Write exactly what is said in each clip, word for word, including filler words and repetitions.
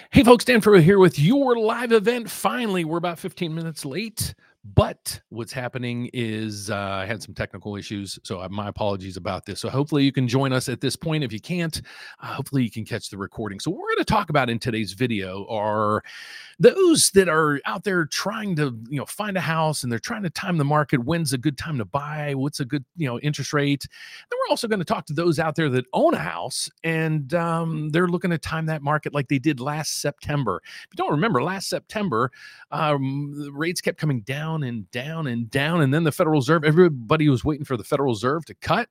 Hey folks, Dan Furrow here with your live event. Finally, we're about fifteen minutes late, but what's happening is uh, I had some technical issues, so uh, my apologies about this. So hopefully you can join us at this point. If you can't, uh, hopefully you can catch the recording. So what we're going to talk about in today's video are those that are out there trying to, you know, find a house and they're trying to time the market. When's a good time to buy? What's a good, you know, interest rate? Then we're also going to talk to those out there that own a house and um, they're looking to time that market like they did last September. If you don't remember, last September, um, the rates kept coming down and down and down. And then the Federal Reserve, everybody was waiting for the Federal Reserve to cut.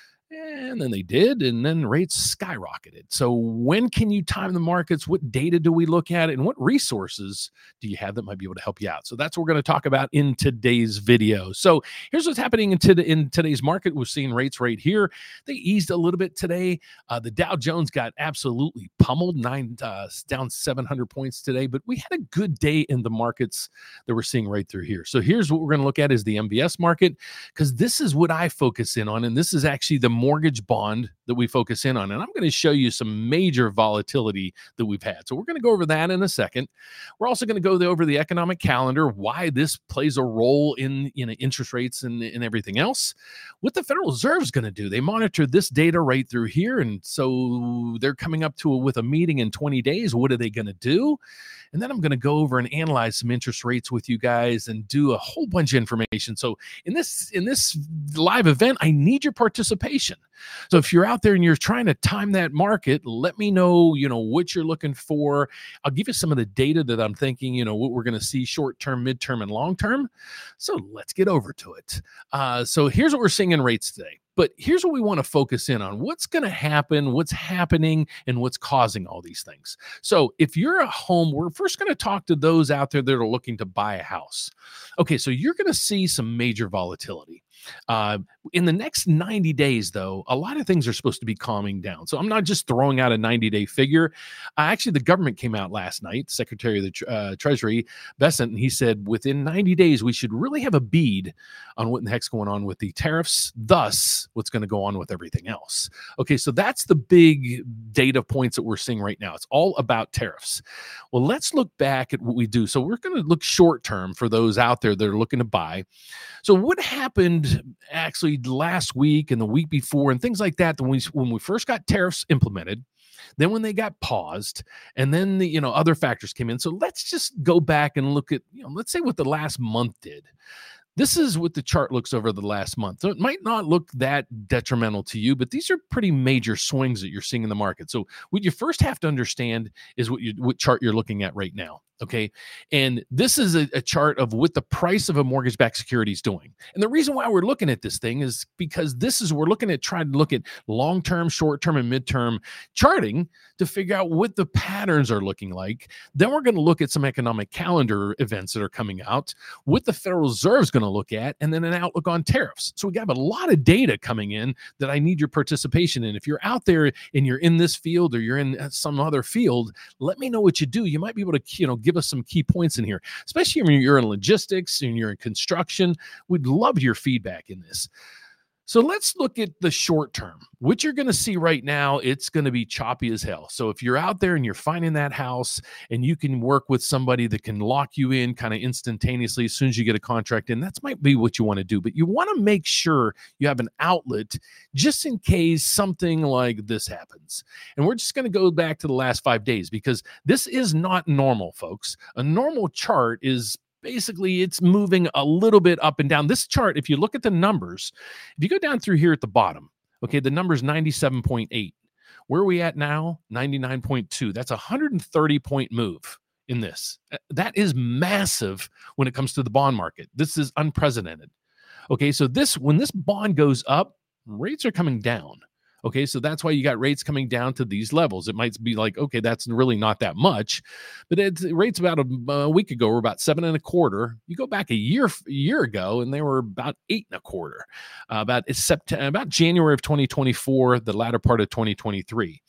And then they did, and then rates skyrocketed. So when can you time the markets? What data do we look at? And what resources do you have that might be able to help you out? So that's what we're going to talk about in today's video. So here's what's happening in, to, in today's market. We're seeing rates right here. They eased a little bit today. Uh, the Dow Jones got absolutely pummeled, nine uh, down seven hundred points today. But we had a good day in the markets that we're seeing right through here. So here's what we're going to look at is the M B S market, because this is what I focus in on. And this is actually the mortgage bond that we focus in on. And I'm going to show you some major volatility that we've had. So we're going to go over that in a second. We're also going to go over the economic calendar, why this plays a role in, you know, interest rates and, and everything else. What the Federal Reserve is going to do. They monitor this data right through here. And so they're coming up to a, with a meeting in twenty days. What are they going to do? And then I'm going to go over and analyze some interest rates with you guys and do a whole bunch of information. So in this in this live event, I need your participation. So if you're out there and you're trying to time that market, let me know, you know, what you're looking for. I'll give you some of the data that I'm thinking, you know, what we're going to see short-term, mid-term, and long-term. So let's get over to it. Uh, so here's what we're seeing in rates today. But here's what we want to focus in on. What's going to happen, what's happening, and what's causing all these things. So if you're a home, we're first going to talk to those out there that are looking to buy a house. Okay, so you're going to see some major volatility. Uh, in the next ninety days, though, a lot of things are supposed to be calming down. So I'm not just throwing out a ninety-day figure. Uh, actually, the government came out last night, Secretary of the uh, Treasury, Bessent, and he said within ninety days, we should really have a bead on what the heck's going on with the tariffs, thus what's going to go on with everything else. Okay, so that's the big data points that we're seeing right now. It's all about tariffs. Well, let's look back at what we do. So we're going to look short term for those out there that are looking to buy. So what happened actually last week and the week before and things like that, when we, when we first got tariffs implemented, then when they got paused, and then the, you know, other factors came in. So let's just go back and look at, you know, let's say what the last month did. This is what the chart looks over the last month. So it might not look that detrimental to you, but these are pretty major swings that you're seeing in the market. So what you first have to understand is what you what chart you're looking at right now. Okay. And this is a, a chart of what the price of a mortgage-backed security is doing. And the reason why we're looking at this thing is because this is, we're looking at trying to look at long-term, short-term, and mid-term charting to figure out what the patterns are looking like. Then we're going to look at some economic calendar events that are coming out, what the Federal Reserve is going to look at, and then an outlook on tariffs. So we have a lot of data coming in that I need your participation in. If you're out there and you're in this field or you're in some other field, let me know what you do. You might be able to, you know, give us some key points in here, especially when you're in logistics and you're in construction. We'd love your feedback in this. So let's look at the short term. What you're going to see right now, it's going to be choppy as hell. So if you're out there and you're finding that house and you can work with somebody that can lock you in kind of instantaneously as soon as you get a contract in, that might be what you want to do. But you want to make sure you have an outlet just in case something like this happens. And we're just going to go back to the last five days because this is not normal, folks. A normal chart is basically it's moving a little bit up and down. This chart, if you look at the numbers, if you go down through here at the bottom, okay, the number is ninety-seven point eight. Where are we at now? ninety-nine point two. That's a one hundred thirty point move in this. That is massive when it comes to the bond market. This is unprecedented. Okay, so this when this bond goes up, rates are coming down. Okay, so that's why you got rates coming down to these levels. It might be like, okay, that's really not that much, but it's rates about a, a week ago were about seven and a quarter. You go back a year a year ago, and they were about eight and a quarter. Uh, about it's September, about January of twenty twenty-four, the latter part of twenty twenty-three.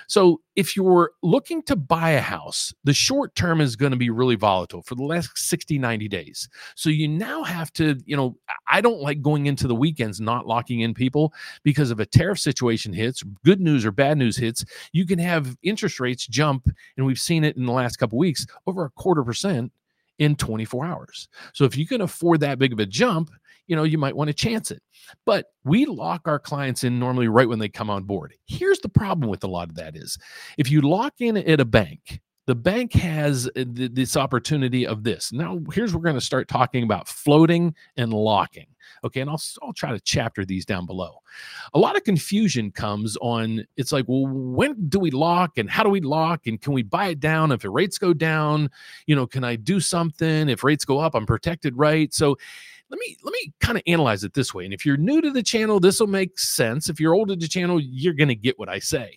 So if you're looking to buy a house, the short term is going to be really volatile for the last sixty, ninety days. So you now have to, you know, I don't like going into the weekends not locking in people, because if a tariff situation hits, good news or bad news hits, you can have interest rates jump. And we've seen it in the last couple of weeks, over a quarter percent in twenty-four hours. So if you can afford that big of a jump, you know, you might want to chance it. But we lock our clients in normally right when they come on board. Here's the problem with a lot of that is, if you lock in at a bank, the bank has th- this opportunity of this. Now, here's where we're going to start talking about floating and locking. Okay, and I'll, I'll try to chapter these down below. A lot of confusion comes on, it's like, well, when do we lock and how do we lock and can we buy it down if the rates go down? You know, can I do something? If rates go up, I'm protected, right? So let me let me kind of analyze it this way. And if you're new to the channel, this will make sense. If you're old to the channel, you're going to get what I say.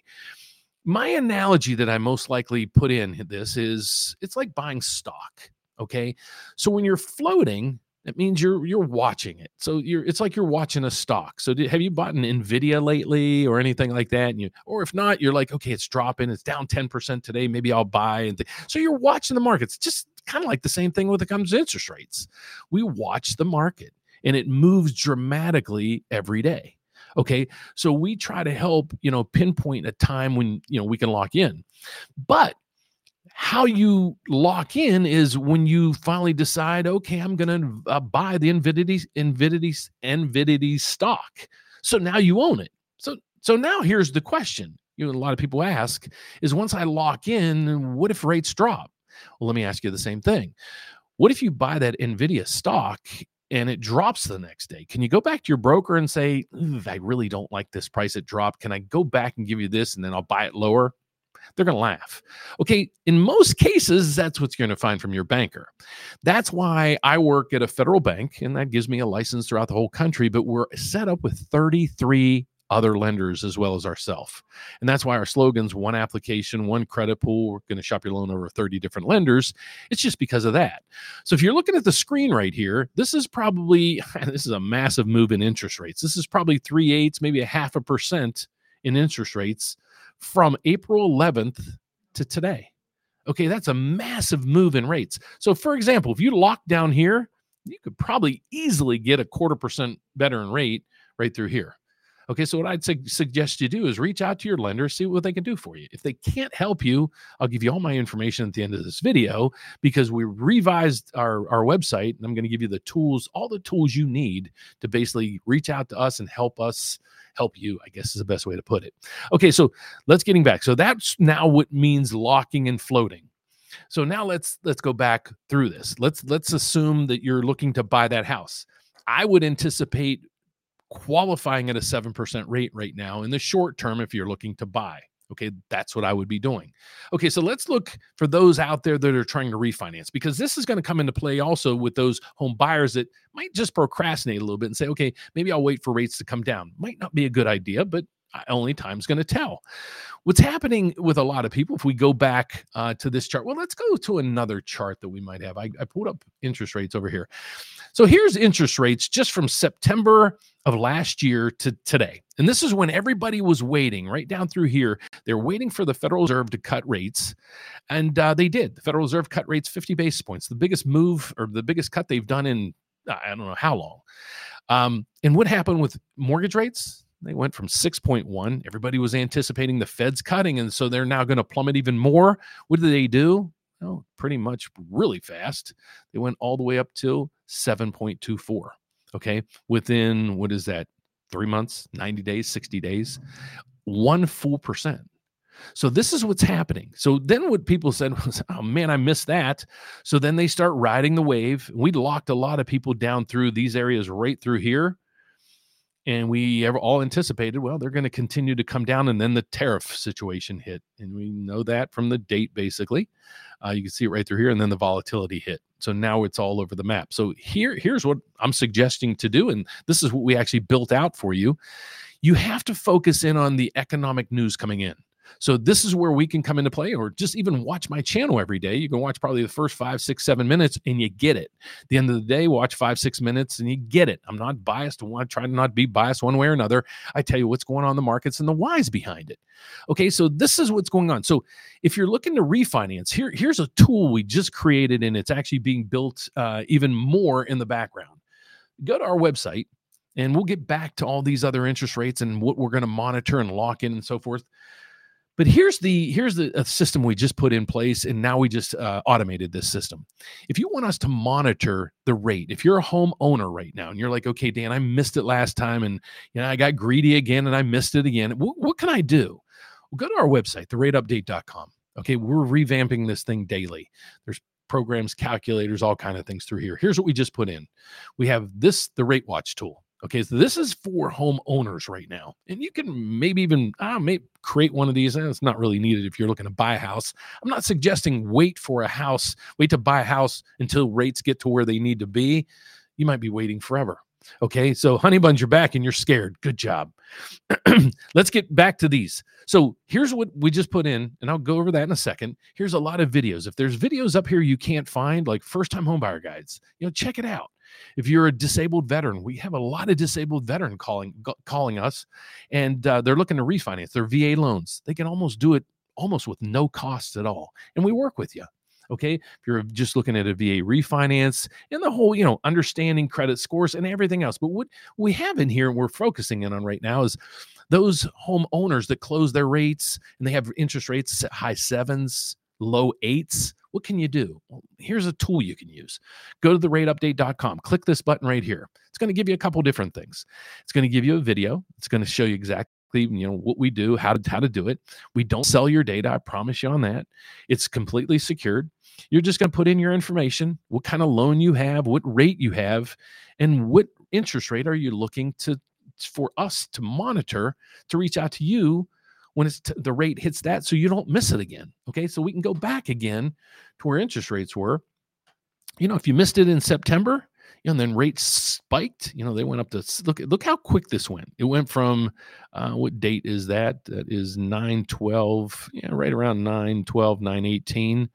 My analogy that I most likely put in this is, it's like buying stock. Okay, so when you're floating, that means you're you're watching it. So you're it's like you're watching a stock. So did, have you bought an Nvidia lately or anything like that? And you, or if not, you're like, okay, it's dropping, it's down ten percent today, maybe I'll buy. And th- so you're watching the markets. Just kind of like the same thing when it comes to interest rates. We watch the market and it moves dramatically every day. Okay, so we try to help, you know, pinpoint a time when, you know, we can lock in. But how you lock in is when you finally decide, okay, I'm going to uh, buy the Nvidia, Nvidia, Nvidia stock. So now you own it. So, so now here's the question, you know, a lot of people ask is, once I lock in, what if rates drop? Well, let me ask you the same thing. What if you buy that Nvidia stock and it drops the next day? Can you go back to your broker and say, I really don't like this price it dropped. Can I go back and give you this and then I'll buy it lower? They're going to laugh. Okay, in most cases, that's what you're going to find from your banker. That's why I work at a federal bank, and that gives me a license throughout the whole country, but we're set up with thirty-three other lenders as well as ourselves. And that's why our slogan's one application, one credit pool. We're going to shop your loan over thirty different lenders. It's just because of that. So if you're looking at the screen right here, this is probably, this is a massive move in interest rates. This is probably three eighths, maybe a half a percent in interest rates from April eleventh to today. Okay, that's a massive move in rates. So for example, if you lock down here, you could probably easily get a quarter percent better in rate right through here. Okay, so what I'd su- suggest you do is reach out to your lender, see what they can do for you. If they can't help you, I'll give you all my information at the end of this video, because we revised our, our website, and I'm going to give you the tools, all the tools you need to basically reach out to us and help us help you, I guess is the best way to put it. Okay, so let's getting back. So that's now what means locking and floating. So now let's let's go back through this. Let's let's assume that you're looking to buy that house. I would anticipate qualifying at a seven percent rate right now in the short term if you're looking to buy. Okay, that's what I would be doing. Okay, so let's look for those out there that are trying to refinance, because this is going to come into play also with those home buyers that might just procrastinate a little bit and say, okay, maybe I'll wait for rates to come down. Might not be a good idea, but only time's going to tell. What's happening with a lot of people, if we go back uh, to this chart, well, let's go to another chart that we might have. I, I pulled up interest rates over here. So here's interest rates just from September of last year to today. And this is when everybody was waiting right down through here. They're waiting for the Federal Reserve to cut rates. And uh, they did. The Federal Reserve cut rates fifty basis points, the biggest move or the biggest cut they've done in, I don't know how long. Um, and what happened with mortgage rates? They went from six point one. Everybody was anticipating the Fed's cutting, and so they're now going to plummet even more. What did they do? Well, pretty much really fast. They went all the way up to seven point two four. Okay, within, what is that, three months, ninety days, sixty days, one full percent. So this is what's happening. So then what people said was, oh man, I missed that. So then they start riding the wave. We locked a lot of people down through these areas right through here. And we ever all anticipated, well, they're going to continue to come down. And then the tariff situation hit. And we know that from the date, basically. Uh, you can see it right through here. And then the volatility hit. So now it's all over the map. So here, here's what I'm suggesting to do. And this is what we actually built out for you. You have to focus in on the economic news coming in. So this is where we can come into play, or just even watch my channel every day. You can watch probably the first five, six, seven minutes and you get it. At the end of the day, watch five, six minutes and you get it. I'm not biased. I want to try to not be biased one way or another. I tell you what's going on in the markets and the whys behind it. Okay, so this is what's going on. So if you're looking to refinance, here, here's a tool we just created, and it's actually being built uh, even more in the background. Go to our website, and we'll get back to all these other interest rates and what we're going to monitor and lock in and so forth. But here's the here's the system we just put in place, and now we just uh, automated this system. If you want us to monitor the rate, if you're a homeowner right now and you're like, okay, Dan, I missed it last time, and you know I got greedy again and I missed it again. What, what can I do? Well, go to our website, the rate update dot com. Okay, we're revamping this thing daily. There's programs, calculators, all kind of things through here. Here's what we just put in. We have this, the Rate Watch tool. Okay, so this is for homeowners right now. And you can maybe even uh, maybe create one of these. It's not really needed if you're looking to buy a house. I'm not suggesting wait for a house, wait to buy a house until rates get to where they need to be. You might be waiting forever. Okay, so honey buns, you're back and you're scared. Good job. Let's get back to these. So here's what we just put in, and I'll go over that in a second. Here's a lot of videos. If there's videos up here you can't find, like first-time homebuyer guides, you know, check it out. If you're a disabled veteran, we have a lot of disabled veteran calling calling us, and uh, they're looking to refinance their V A loans. They can almost do it almost with no costs at all, and we work with you. Okay, if you're just looking at a V A refinance and the whole, you know, understanding credit scores and everything else. But what we have in here and we're focusing in on right now is those homeowners that close their rates and they have interest rates at high sevens, low eights. What can you do? Well, here's a tool you can use. Go to the rate update dot com. Click this button right here. It's going to give you a couple different things. It's going to give you a video. It's going to show you exactly, you know, what we do, how to how to do it. We don't sell your data. I promise you on that. It's completely secured. You're just going to put in your information, what kind of loan you have, what rate you have, and what interest rate are you looking to for us to monitor to reach out to you when it's t- the rate hits that, so you don't miss it again. Okay, so we can go back again to where interest rates were. You know, if you missed it in September, you know, and then rates spiked, you know, they went up to look. Look how quick this went. It went from uh, what date is that? That is nine twelve. Yeah, right around nine twelve, nine eighteen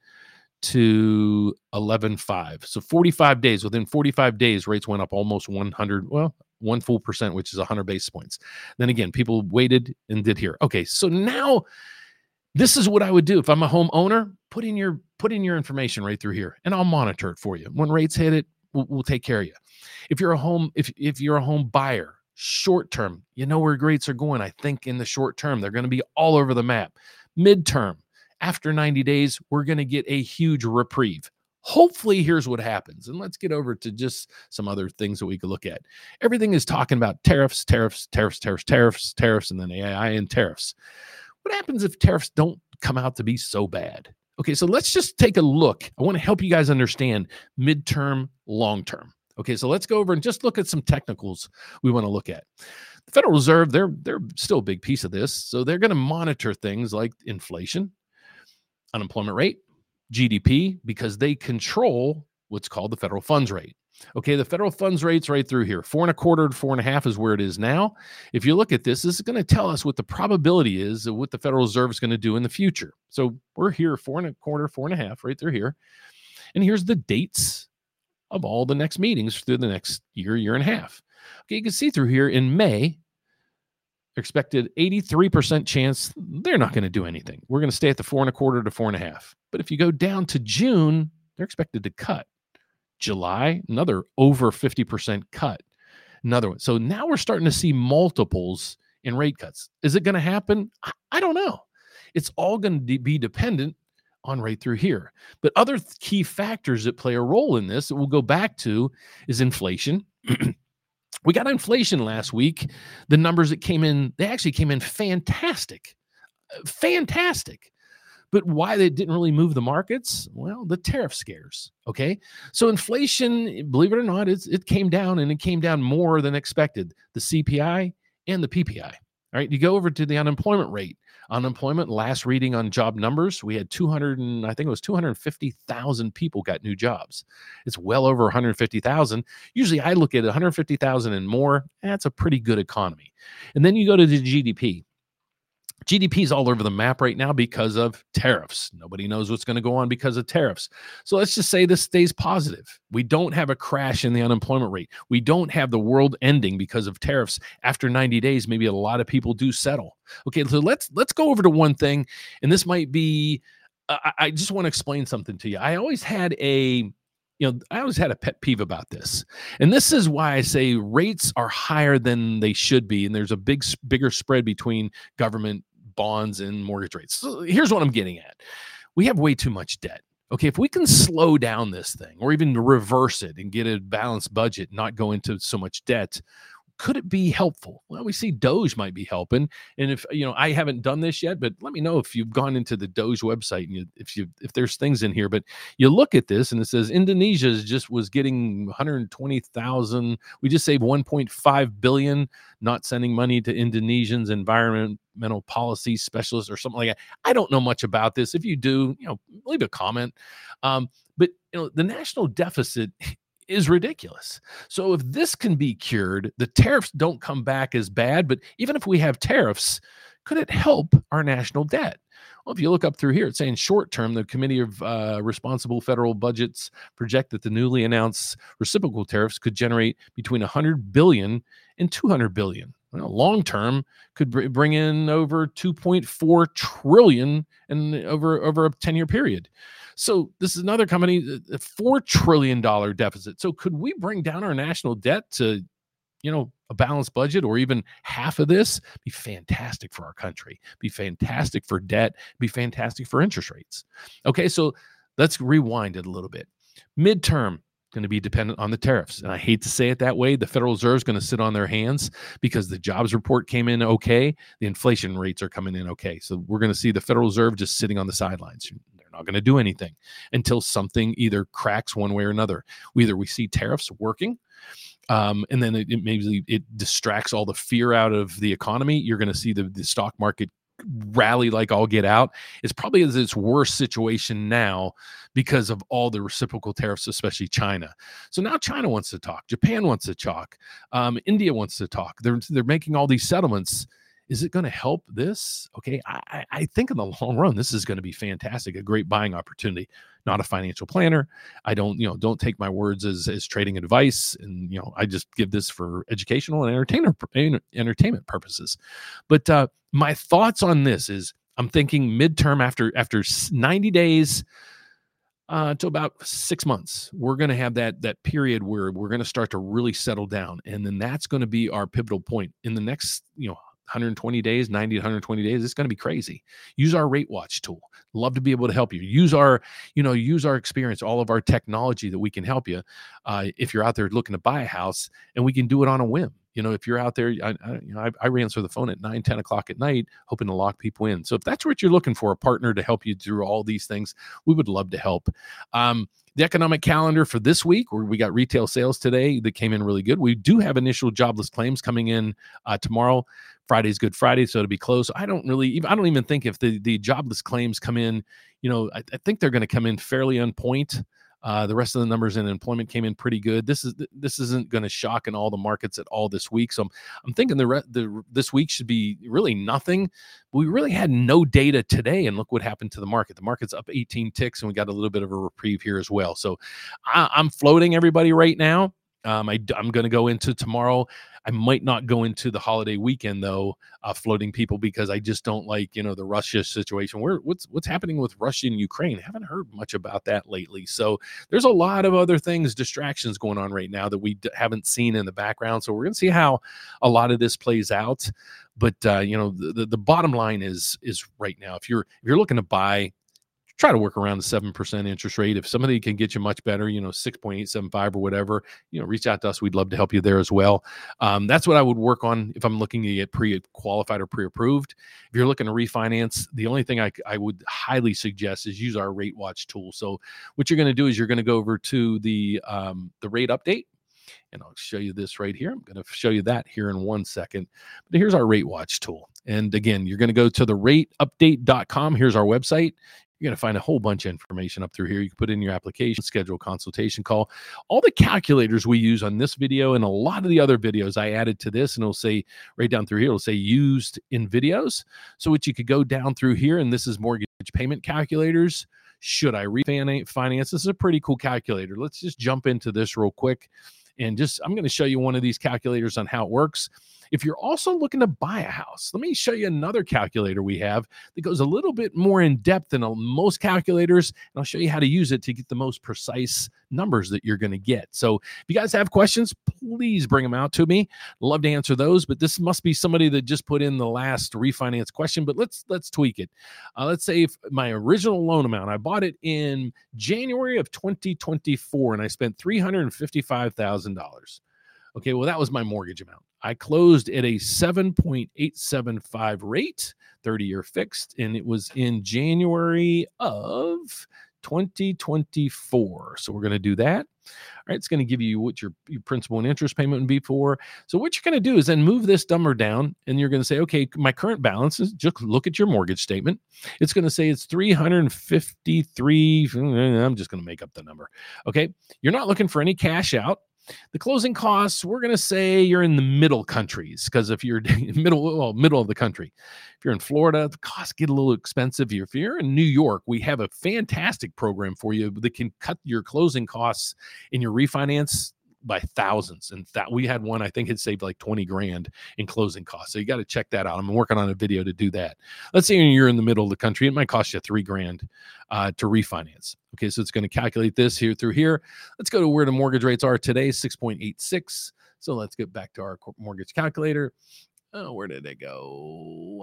to eleven five. So forty-five days. Within forty-five days, rates went up almost one hundred. Well, one full percent, which is one hundred basis points. Then again, people waited and did here. Okay, so now this is what I would do if I'm a homeowner. Put in your put in your information right through here, and I'll monitor it for you. When rates hit it, we'll, we'll take care of you. If you're a home, if if you're a home buyer, short term, you know where rates are going. I think in the short term, they're going to be all over the map. Midterm, after ninety days, we're going to get a huge reprieve. Hopefully, here's what happens. And let's get over to just some other things that we could look at. Everything is talking about tariffs, tariffs, tariffs, tariffs, tariffs, tariffs, and then A I and tariffs. What happens if tariffs don't come out to be so bad? Okay, so let's just take a look. I want to help you guys understand midterm, long term. Okay, so let's go over and just look at some technicals we want to look at. The Federal Reserve, they're, they're still a big piece of this. So they're going to monitor things like inflation, unemployment rate, G D P, because they control what's called the federal funds rate. Okay, the federal funds rate's right through here. Four and a quarter to four and a half is where it is now. If you look at this, this is going to tell us what the probability is of what the Federal Reserve is going to do in the future. So we're here, four and a quarter, four and a half, right through here. And here's the dates of all the next meetings through the next year, year and a half. Okay, you can see through here in May, expected eighty-three percent chance they're not going to do anything. We're going to stay at the four and a quarter to four and a half. But if you go down to June, they're expected to cut. July, another over fifty percent cut. Another one. So now we're starting to see multiples in rate cuts. Is it going to happen? I, I don't know. It's all going to be dependent on right through here. But other th- key factors that play a role in this that we'll go back to is inflation. We got inflation last week. The numbers that came in, they actually came in fantastic. Fantastic. But why they didn't really move the markets? Well, the tariff scares, okay? So inflation, believe it or not, it's, it came down, and it came down more than expected. The C P I and the P P I, all right? You go over to the unemployment rate. Unemployment, last reading on job numbers, we had two hundred, and I think it was two hundred fifty thousand people got new jobs. It's well over one hundred fifty thousand. Usually I look at one hundred fifty thousand and more. That's a pretty good economy. And then you go to the G D P. G D P is all over the map right now because of tariffs. Nobody knows what's going to go on because of tariffs. So let's just say this stays positive. We don't have a crash in the unemployment rate. We don't have the world ending because of tariffs. After ninety days, maybe a lot of people do settle. Okay, so let's let's go over to one thing, and this might be. Uh, I, I just want to explain something to you. I always had a you know, I always had a pet peeve about this. And this is why I say rates are higher than they should be. And there's a big, bigger spread between government bonds and mortgage rates. So here's what I'm getting at. We have way too much debt. Okay, if we can slow down this thing or even reverse it and get a balanced budget, not go into so much debt, could it be helpful? Well, we see Doge might be helping. And if, you know, I haven't done this yet, but let me know if you've gone into the Doge website and you, if you, if there's things in here, but you look at this and it says Indonesia just was getting one hundred twenty thousand. We just saved one point five billion, not sending money to Indonesians environmental policy specialists or something like that. I don't know much about this. If you do, you know, leave a comment. Um, but you know, the national deficit is ridiculous. So if this can be cured, the tariffs don't come back as bad, but even if we have tariffs, could it help our national debt? Well, if you look up through here, it's saying short term, the Committee of uh, Responsible Federal Budgets project that the newly announced reciprocal tariffs could generate between one hundred billion and two hundred billion. Well, long term could br- bring in over two point four trillion and over over a ten year period. So this is another company, a four trillion dollars deficit. So could we bring down our national debt to, you know, a balanced budget or even half of this? Be fantastic for our country, be fantastic for debt, be fantastic for interest rates. Okay, so let's rewind it a little bit. Midterm, going to be dependent on the tariffs. And I hate to say it that way. The Federal Reserve is going to sit on their hands because the jobs report came in okay. The inflation rates are coming in okay. So we're going to see the Federal Reserve just sitting on the sidelines. They're not going to do anything until something either cracks one way or another. Either we see tariffs working, um, and then it, it maybe it distracts all the fear out of the economy. You're going to see the, the stock market rally like all get out. It's probably is its worst situation now because of all the reciprocal tariffs, especially China. So now China wants to talk. Japan wants to talk. Um, India wants to talk. They're they're making all these settlements. Is it going to help this? Okay, I, I think in the long run, this is going to be fantastic, a great buying opportunity. Not a financial planner. I don't, you know, don't take my words as, as trading advice. And, you know, I just give this for educational and entertainment, entertainment purposes. But uh, my thoughts on this is I'm thinking midterm after, after ninety days uh, to about six months, we're going to have that, that period where we're going to start to really settle down. And then that's going to be our pivotal point in the next, you know, one hundred twenty days, ninety to one hundred twenty days. It's going to be crazy. Use our rate watch tool. Love to be able to help you. Use our, you know, use our experience, all of our technology that we can help you. Uh, if you're out there looking to buy a house, and we can do it on a whim. You know, if you're out there, I, I, you know, I, I answer the phone at nine, ten o'clock at night, hoping to lock people in. So if that's what you're looking for, a partner to help you through all these things, we would love to help. Um, The economic calendar for this week, where we got retail sales today that came in really good. We do have initial jobless claims coming in uh, tomorrow. Friday's Good Friday, so it'll be close. I don't really, I don't even think if the, the jobless claims come in, you know, I, I think they're going to come in fairly on point. Uh, the rest of the numbers in employment came in pretty good. This is this isn't going to shock in all the markets at all this week. So I'm, I'm thinking the, re- the this week should be really nothing. We really had no data today, and look what happened to the market. The market's up eighteen ticks, and we got a little bit of a reprieve here as well. So I, I'm floating everybody right now. Um, I, I'm going to go into tomorrow. I might not go into the holiday weekend though, uh, floating people, because I just don't like, you know, the Russia situation. Where what's what's happening with Russia and Ukraine? I haven't heard much about that lately. So there's a lot of other things, distractions going on right now that we d- haven't seen in the background. So we're going to see how a lot of this plays out. But uh, you know, the, the the bottom line is is right now, if you're if you're looking to buy, try to work around the seven percent interest rate. If somebody can get you much better, you know, six point eight seven five or whatever, you know, reach out to us. We'd love to help you there as well. Um, that's what I would work on if I'm looking to get pre-qualified or pre-approved. If you're looking to refinance, the only thing I, I would highly suggest is use our rate watch tool. So what you're going to do is you're going to go over to the, um, the rate update. And I'll show you this right here. I'm going to show you that here in one second. But here's our rate watch tool. And again, you're going to go to the rate update dot com. Here's our website. You're going to find a whole bunch of information up through here. You can put in your application, schedule a consultation call. All the calculators we use on this video and a lot of the other videos I added to this, and it'll say right down through here, it'll say used in videos. So what you could go down through here, and this is mortgage payment calculators. Should I refinance? This is a pretty cool calculator. Let's just jump into this real quick. And just, I'm going to show you one of these calculators on how it works. If you're also looking to buy a house, let me show you another calculator we have that goes a little bit more in depth than most calculators. And I'll show you how to use it to get the most precise numbers that you're going to get. So if you guys have questions, please bring them out to me. Love to answer those, but this must be somebody that just put in the last refinance question, but let's, let's tweak it. Uh, let's say if my original loan amount, I bought it in January of twenty twenty-four and I spent three hundred fifty-five thousand dollars. Okay, well, that was my mortgage amount. I closed at a seven point eight seven five rate, thirty-year fixed, and it was in January of twenty twenty-four. So we're going to do that. All right, it's going to give you what your, your principal and interest payment would be for. So what you're going to do is then move this number down, and you're going to say, okay, my current balance is, just look at your mortgage statement. It's going to say it's three hundred fifty-three. I'm just going to make up the number. Okay, you're not looking for any cash out. The closing costs, we're going to say you're in the middle countries, because if you're middle, well, middle of the country, if you're in Florida, the costs get a little expensive. If you're in New York, we have a fantastic program for you that can cut your closing costs in your refinance by thousands. And that we had one, I think it saved like twenty grand in closing costs. So you got to check that out. I'm working on a video to do that. Let's say you're in the middle of the country. It might cost you three grand uh, to refinance. Okay. So it's going to calculate this here through here. Let's go to where the mortgage rates are today, six point eight six. So let's get back to our mortgage calculator. Oh, where did it go?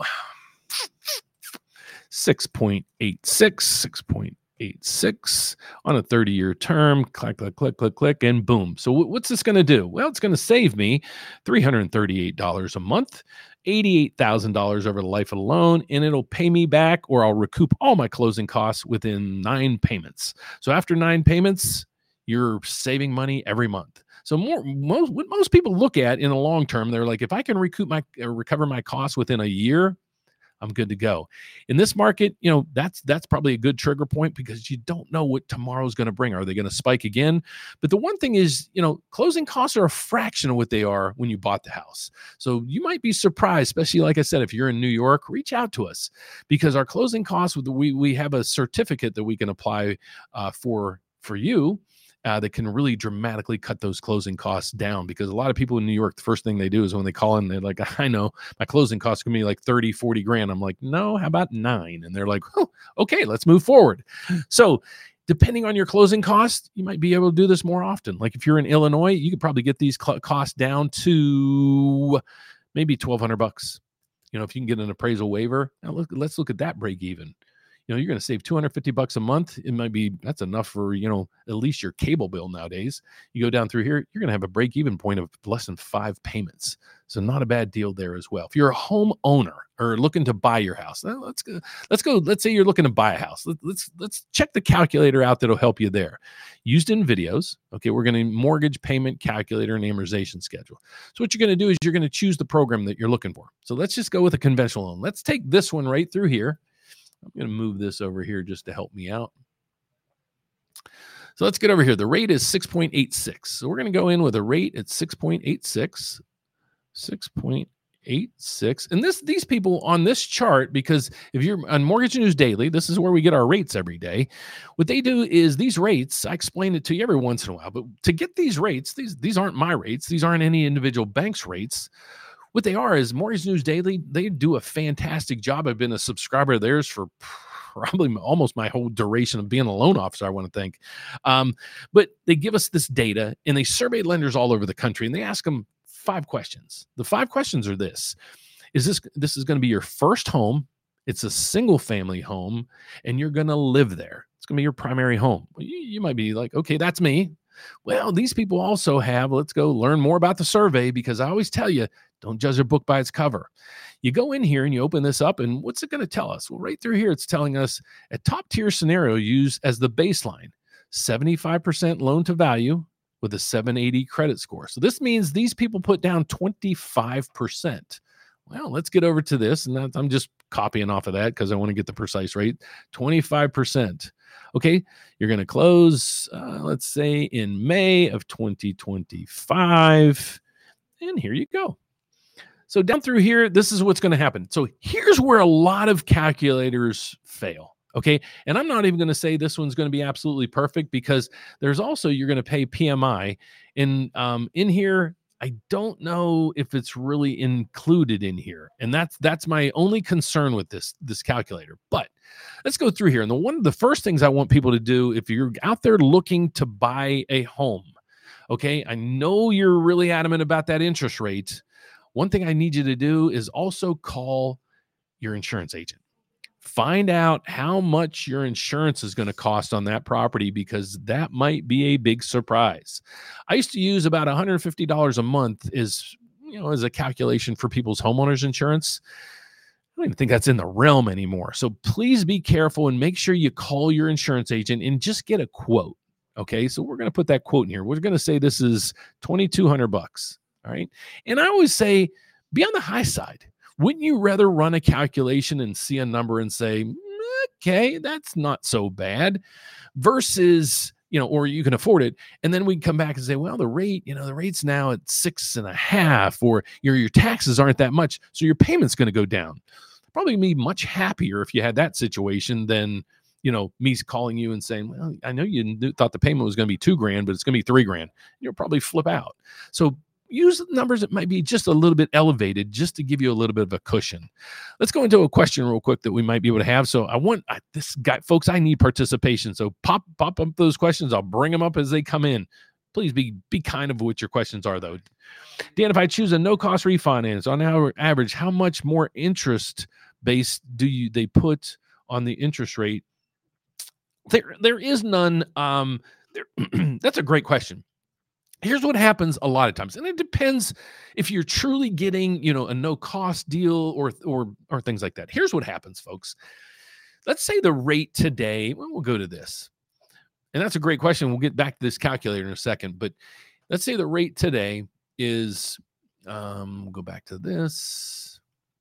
six point eight six, six point eight six on a thirty-year term. Click, click, click, click, click, and boom. So w- what's this going to do? Well, it's going to save me three hundred thirty-eight dollars a month, eighty-eight thousand dollars over the life of the loan, and it'll pay me back, or I'll recoup all my closing costs within nine payments. So after nine payments, you're saving money every month. So more, most, what most people look at in the long term, they're like, if I can recoup my, uh, recover my costs within a year, I'm good to go. In this market, you know, that's that's probably a good trigger point, because you don't know what tomorrow's going to bring. Are they going to spike again? But the one thing is, you know, closing costs are a fraction of what they are when you bought the house. So you might be surprised, especially like I said, if you're in New York, reach out to us, because our closing costs, we we have a certificate that we can apply uh, for for you. Uh, that can really dramatically cut those closing costs down, because a lot of people in New York, the first thing they do is when they call in, they're like, I know my closing costs can be like thirty, forty grand. I'm like, no, how about nine? And they're like, oh, okay, let's move forward. So depending on your closing costs, you might be able to do this more often. Like if you're in Illinois, you could probably get these cl- costs down to maybe twelve hundred bucks. You know, if you can get an appraisal waiver, now look, let's look at that break even. You know, you're going to save two hundred fifty bucks a month. It might be, that's enough for, you know, at least your cable bill nowadays. You go down through here, you're going to have a break even point of less than five payments. So not a bad deal there as well. If you're a homeowner or looking to buy your house, let's go, let's go. Let's say you're looking to buy a house. Let, let's, let's check the calculator out. That'll help you there. Used in videos. Okay. We're going to mortgage payment calculator and amortization schedule. So what you're going to do is you're going to choose the program that you're looking for. So let's just go with a conventional loan. Let's take this one right through here. I'm going to move this over here just to help me out. So let's get over here. The rate is six point eight six. So we're going to go in with a rate at six point eight six. six point eight six. And this, these people on this chart, because if you're on Mortgage News Daily, this is where we get our rates every day. What they do is these rates, I explain it to you every once in a while, but to get these rates, these, these aren't my rates. These aren't any individual bank's rates. What they are is Mortgage News Daily. They do a fantastic job. I've been a subscriber of theirs for probably almost my whole duration of being a loan officer, I want to think. Um, but they give us this data, and they survey lenders all over the country, and they ask them five questions. The five questions are this. Is this, this is going to be your first home. It's a single family home, and you're going to live there. It's going to be your primary home. You, you might be like, okay, that's me. Well, these people also have, let's go learn more about the survey, because I always tell you, don't judge a book by its cover. You go in here and you open this up, and what's it going to tell us? Well, right through here, it's telling us a top tier scenario used as the baseline, seventy-five percent loan to value with a seven eighty credit score. So this means these people put down twenty-five percent Well, let's get over to this. And that, I'm just copying off of that because I want to get the precise rate. twenty-five percent. Okay. You're going to close, uh, let's say in May of twenty twenty-five. And here you go. So down through here, this is what's going to happen. So here's where a lot of calculators fail. Okay. And I'm not even going to say this one's going to be absolutely perfect because there's also, you're going to pay P M I. And um, in here, I don't know if it's really included in here. And that's that's my only concern with this, this calculator. But let's go through here. And the one of the first things I want people to do, if you're out there looking to buy a home, okay, I know you're really adamant about that interest rate. One thing I need you to do is also call your insurance agent. Find out how much your insurance is going to cost on that property because that might be a big surprise. I used to use about one hundred fifty dollars a month as, you know, as a calculation for people's homeowners insurance. I don't even think that's in the realm anymore. So please be careful and make sure you call your insurance agent and just get a quote. Okay, so we're going to put that quote in here. We're going to say this is twenty-two hundred bucks. All right. And I always say, be on the high side. Wouldn't you rather run a calculation and see a number and say, okay, that's not so bad versus, you know, or you can afford it. And then we come back and say, well, the rate, you know, the rate's now at six and a half, or your, your taxes aren't that much. So your payment's going to go down. Probably be much happier if you had that situation than, you know, me calling you and saying, well, I know you knew, thought the payment was going to be two grand, but it's going to be three grand. You'll probably flip out. So use numbers that might be just a little bit elevated just to give you a little bit of a cushion. Let's go into a question real quick that we might be able to have. So I want I, this guy, folks, I need participation. So pop, pop up those questions. I'll bring them up as they come in. Please be, be kind of what your questions are though. Dan, if I choose a no cost refinance on our average, how much more interest base do you, they put on the interest rate? There, there is none. Um, there, that's a great question. Here's what happens a lot of times, and it depends if you're truly getting, you know, a no cost deal or or or things like that. Here's what happens, folks. Let's say the rate today, well, we'll go to this. And that's a great question. We'll get back to this calculator in a second, but let's say the rate today is um we'll go back to this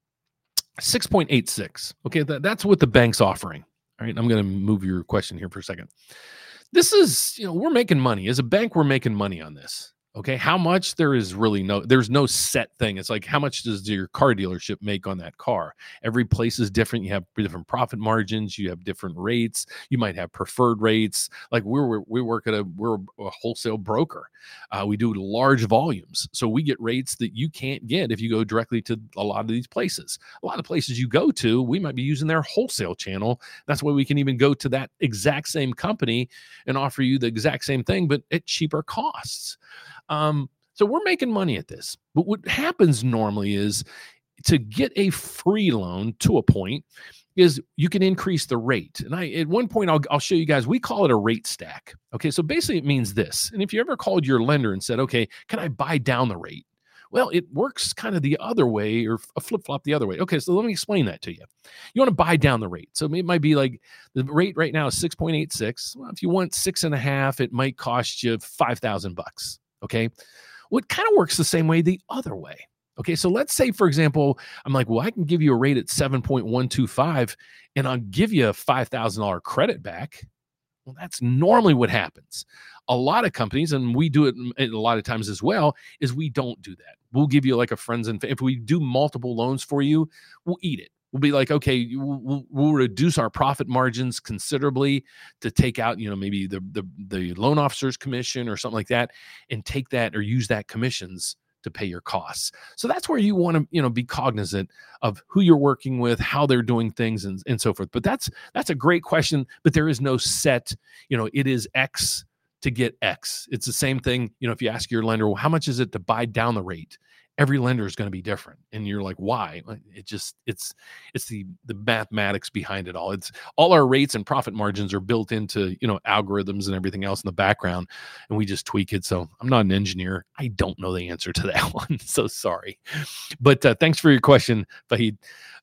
six point eight six. Okay, that, that's what the bank's offering. All right, I'm going to move your question here for a second. This is, you know, we're making money. As a bank, we're making money on this. Okay. How much? There is really no, there's no set thing. It's like, how much does your car dealership make on that car? Every place is different. You have different profit margins. You have different rates. You might have preferred rates. Like we're, we work at a, we're a wholesale broker. Uh, we do large volumes. So we get rates that you can't get if you go directly to a lot of these places. A lot of places you go to, we might be using their wholesale channel. That's why we can even go to that exact same company and offer you the exact same thing, but at cheaper costs. Um, so we're making money at this, but what happens normally is to get a free loan to a point is you can increase the rate. And I, at one point, I'll, I'll show you guys, we call it a rate stack. Okay. So basically it means this. And if you ever called your lender and said, okay, can I buy down the rate? Well, it works kind of the other way or a flip-flop the other way. Okay, so let me explain that to you. You want to buy down the rate. So it might be like the rate right now is six point eight six. Well, if you want six and a half, it might cost you five thousand bucks. Okay. Well, it kind of works the same way the other way. Okay. So let's say, for example, I'm like, well, I can give you a rate at seven point one two five and I'll give you a five thousand dollars credit back. Well, that's normally what happens. A lot of companies, and we do it a lot of times as well, is we don't do that. We'll give you like a friends and if we do multiple loans for you, we'll eat it. We'll be like, okay, we'll, we'll reduce our profit margins considerably to take out, you know, maybe the, the the loan officer's commission or something like that, and take that or use that commissions to pay your costs. So that's where you want to, you know, be cognizant of who you're working with, how they're doing things, and, and so forth. But that's that's a great question. But there is no set, you know, it is X to get X. It's the same thing. You know, if you ask your lender, well, how much is it to buy down the rate? Every lender is going to be different. And you're like, why? It just, it's, it's the, the mathematics behind it all. It's all our rates and profit margins are built into, you know, algorithms and everything else in the background. And we just tweak it. So I'm not an engineer. I don't know the answer to that one. So sorry, but uh, thanks for your question, Fahid.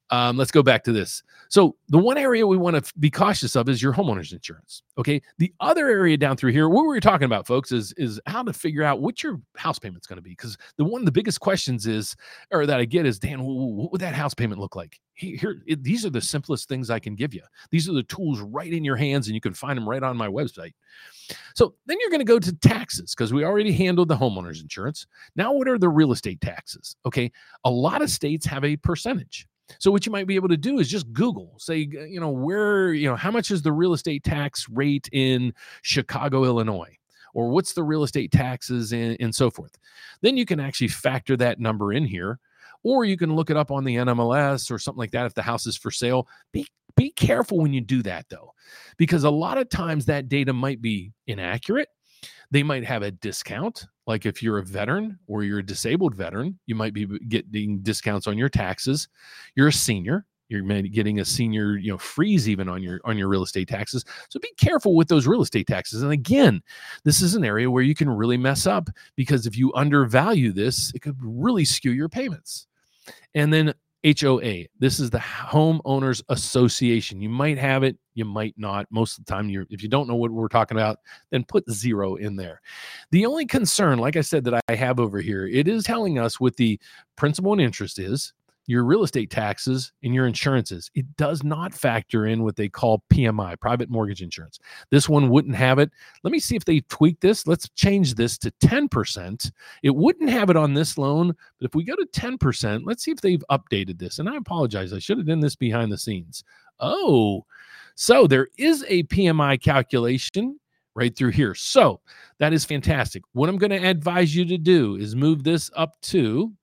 Um, let's go back to this. So the one area we want to be cautious of is your homeowner's insurance. Okay. The other area down through here, what we were talking about, folks, is is how to figure out what your house payment's going to be. Because the one of the biggest questions is, or that I get is, Dan, what would that house payment look like? Here, it, these are the simplest things I can give you. These are the tools right in your hands, and you can find them right on my website. So then you're going to go to taxes because we already handled the homeowner's insurance. Now, what are the real estate taxes? Okay. A lot of states have a percentage. So what you might be able to do is just Google, say, you know, where, you know, how much is the real estate tax rate in Chicago, Illinois? Or what's the real estate taxes in, and so forth. Then you can actually factor that number in here, or you can look it up on the N M L S or something like that if the house is for sale. Be, be careful when you do that, though, because a lot of times that data might be inaccurate. They might have a discount. Like if you're a veteran or you're a disabled veteran, you might be getting discounts on your taxes. You're a senior, you're maybe getting a senior, you know, freeze even on your on your real estate taxes. So be careful with those real estate taxes. And again, this is an area where you can really mess up because if you undervalue this, it could really skew your payments. And then H O A. This is the Homeowners Association. You might have it, you might not. Most of the time, you're, if you don't know what we're talking about, then put zero in there. The only concern, like I said, that I have over here, it is telling us what the principal and interest is, your real estate taxes, and your insurances. It does not factor in what they call P M I, private mortgage insurance. This one wouldn't have it. Let me see if they tweak this. Let's change this to ten percent. It wouldn't have it on this loan, but if we go to ten percent, let's see if they've updated this. And I apologize. I should have done this behind the scenes. Oh, so there is a P M I calculation right through here. So that is fantastic. What I'm going to advise you to do is move this up to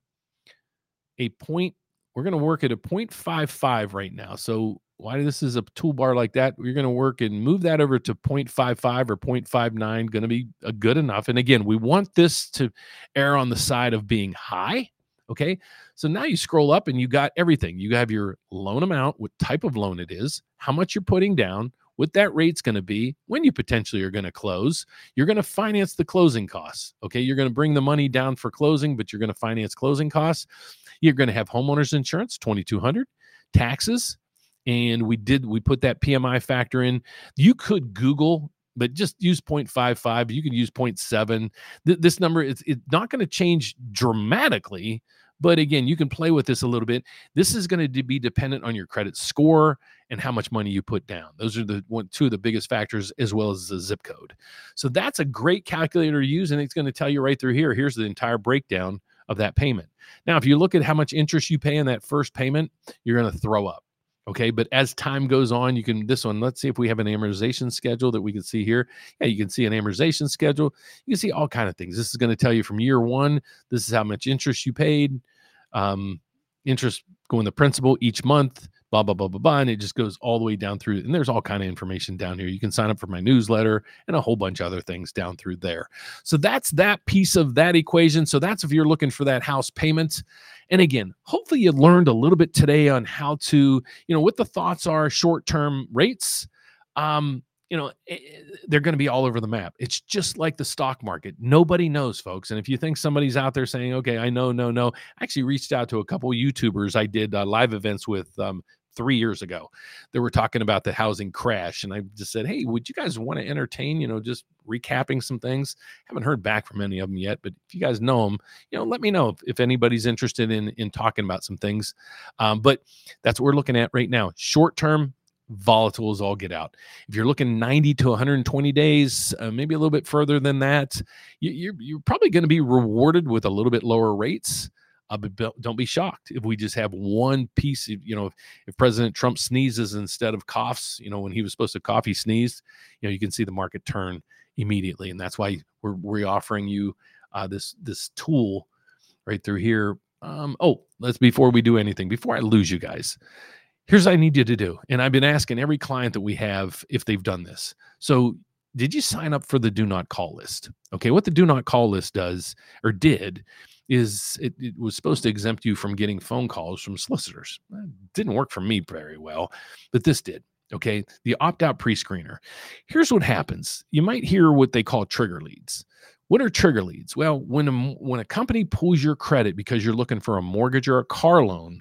a point. We're going to work at a zero point five five right now. So why this is a toolbar like that, you're going to work and move that over to zero point five five or zero point five nine, going to be a good enough. And again, we want this to err on the side of being high. Okay. So now you scroll up and you got everything. You have your loan amount, what type of loan it is, how much you're putting down, what that rate's going to be, when you potentially are going to close. You're going to finance the closing costs. Okay. You're going to bring the money down for closing, but you're going to finance closing costs. You're going to have homeowners insurance, twenty-two hundred dollars, taxes. And we did, we put that P M I factor in. You could Google, but just use zero point five five. You could use zero point seven. Th- this number is it's not going to change dramatically. But again, you can play with this a little bit. This is going to be dependent on your credit score and how much money you put down. Those are the one, two of the biggest factors, as well as the zip code. So that's a great calculator to use, and it's going to tell you right through here. Here's the entire breakdown of that payment. Now, if you look at how much interest you pay in that first payment, you're going to throw up. Okay. But as time goes on, you can, this one, let's see if we have an amortization schedule that we can see here. Yeah, you can see an amortization schedule. You can see all kinds of things. This is going to tell you from year one, this is how much interest you paid, um, interest going to principal each month, blah, blah, blah, blah, blah. And it just goes all the way down through. And there's all kind of information down here. You can sign up for my newsletter and a whole bunch of other things down through there. So that's that piece of that equation. So that's if you're looking for that house payment. And again, hopefully you learned a little bit today on how to, you know, what the thoughts are, short-term rates. Um, you know, they're going to be all over the map. It's just like the stock market. Nobody knows, folks. And if you think somebody's out there saying, okay, I know, no, no, I actually reached out to a couple of YouTubers I did uh, live events with um, three years ago. They were talking about the housing crash. And I just said, hey, would you guys want to entertain, you know, just recapping some things? Haven't heard back from any of them yet, but if you guys know them, you know, let me know if, if anybody's interested in, in talking about some things. Um, but that's what we're looking at right now. Short-term, volatile as all get out. If you're looking ninety to one hundred twenty days, uh, maybe a little bit further than that, you, you're, you're probably going to be rewarded with a little bit lower rates. Uh, but don't be shocked if we just have one piece of, you know, if, if President Trump sneezes instead of coughs, you know, when he was supposed to cough, he sneezed, you know, you can see the market turn immediately. And that's why we're, we're offering you uh, this, this tool right through here. Um, oh, let's, before we do anything, before I lose you guys, here's what I need you to do. And I've been asking every client that we have if they've done this. So did you sign up for the do not call list? Okay. What the do not call list does or did is it, it was supposed to exempt you from getting phone calls from solicitors. It didn't work for me very well, but this did. Okay. The opt-out pre-screener. Here's what happens. You might hear what they call trigger leads. What are trigger leads? Well, when a, when a company pulls your credit because you're looking for a mortgage or a car loan,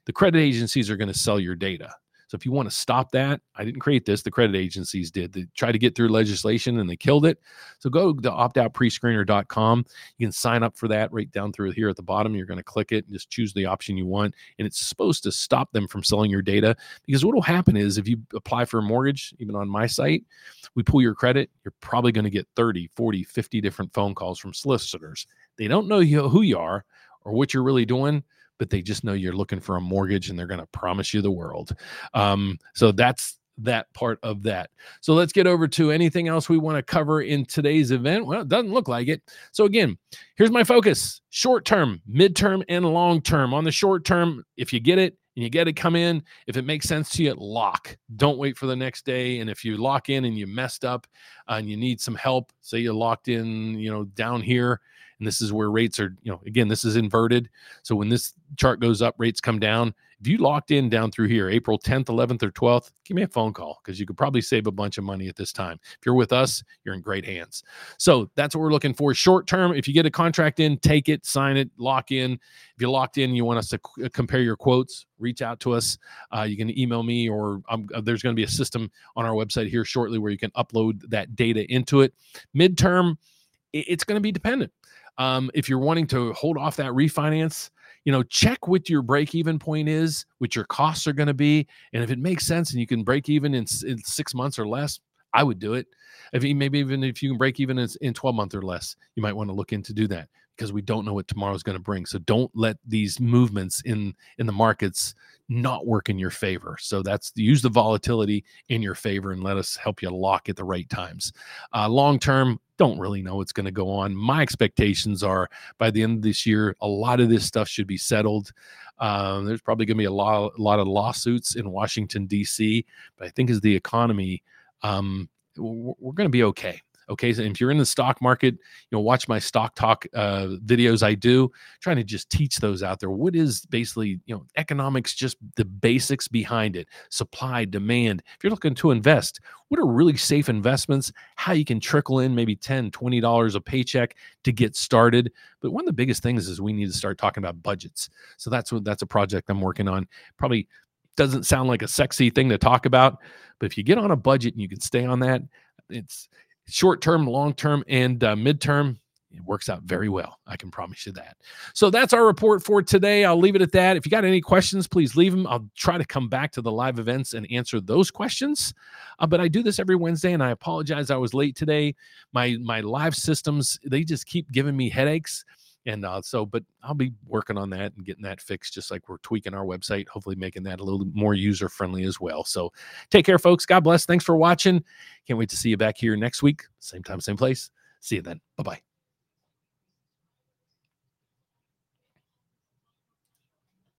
the credit agencies are going to sell your data. So if you want to stop that, I didn't create this. The credit agencies did. They tried to get through legislation and they killed it. So go to opt out prescreener dot com. You can sign up for that right down through here at the bottom. You're going to click it and just choose the option you want. And it's supposed to stop them from selling your data, because what will happen is if you apply for a mortgage, even on my site, we pull your credit, you're probably going to get thirty, forty, fifty different phone calls from solicitors. They don't know you, who you are or what you're really doing, but they just know you're looking for a mortgage and they're going to promise you the world. Um, so that's that part of that. So let's get over to anything else we want to cover in today's event. Well, it doesn't look like it. So again, here's my focus: short term, midterm, and long term. On the short term, if you get it and you get it come in, if it makes sense to you, lock. Don't wait for the next day. And if you lock in and you messed up uh, and you need some help, say you locked in, you know, down here, and this is where rates are, you know, again, this is inverted. So when this chart goes up, rates come down. If you locked in down through here, April tenth, eleventh, or twelfth, give me a phone call, because you could probably save a bunch of money at this time. If you're with us, you're in great hands. So that's what we're looking for. Short term, if you get a contract in, take it, sign it, lock in. If you're locked in, you want us to c- compare your quotes, reach out to us. Uh, you can email me, or um, there's going to be a system on our website here shortly where you can upload that data into it. Midterm, it, it's going to be dependent. Um, if you're wanting to hold off that refinance, you know, check what your break-even point is, what your costs are going to be. And if it makes sense and you can break even in, in six months or less, I would do it. If you, maybe even if you can break even in, in twelve months or less, you might want to look into do that, because we don't know what tomorrow's going to bring. So don't let these movements in, in the markets not work in your favor. So that's use the volatility in your favor and let us help you lock at the right times. Uh, long-term, don't really know what's going to go on. My expectations are by the end of this year, a lot of this stuff should be settled. Um, there's probably going to be a lot, a lot of lawsuits in Washington, D C, but I think as the economy, um, we're, we're going to be okay. Okay, so if you're in the stock market, you know, watch my stock talk uh, videos I do, trying to just teach those out there. What is basically, you know, economics, just the basics behind it, supply, demand. If you're looking to invest, what are really safe investments, how you can trickle in maybe ten dollars, twenty dollars a paycheck to get started. But one of the biggest things is we need to start talking about budgets. So that's what that's a project I'm working on. Probably doesn't sound like a sexy thing to talk about, but if you get on a budget and you can stay on that, it's short-term, long-term, and uh, midterm, it works out very well. I can promise you that. So that's our report for today. I'll leave it at that. If you got any questions, please leave them. I'll try to come back to the live events and answer those questions. Uh, but I do this every Wednesday, and I apologize I was late today. My my live systems, they just keep giving me headaches. And uh, so, but I'll be working on that and getting that fixed, just like we're tweaking our website, hopefully making that a little more user-friendly as well. So take care, folks. God bless. Thanks for watching. Can't wait to see you back here next week. Same time, same place. See you then. Bye-bye.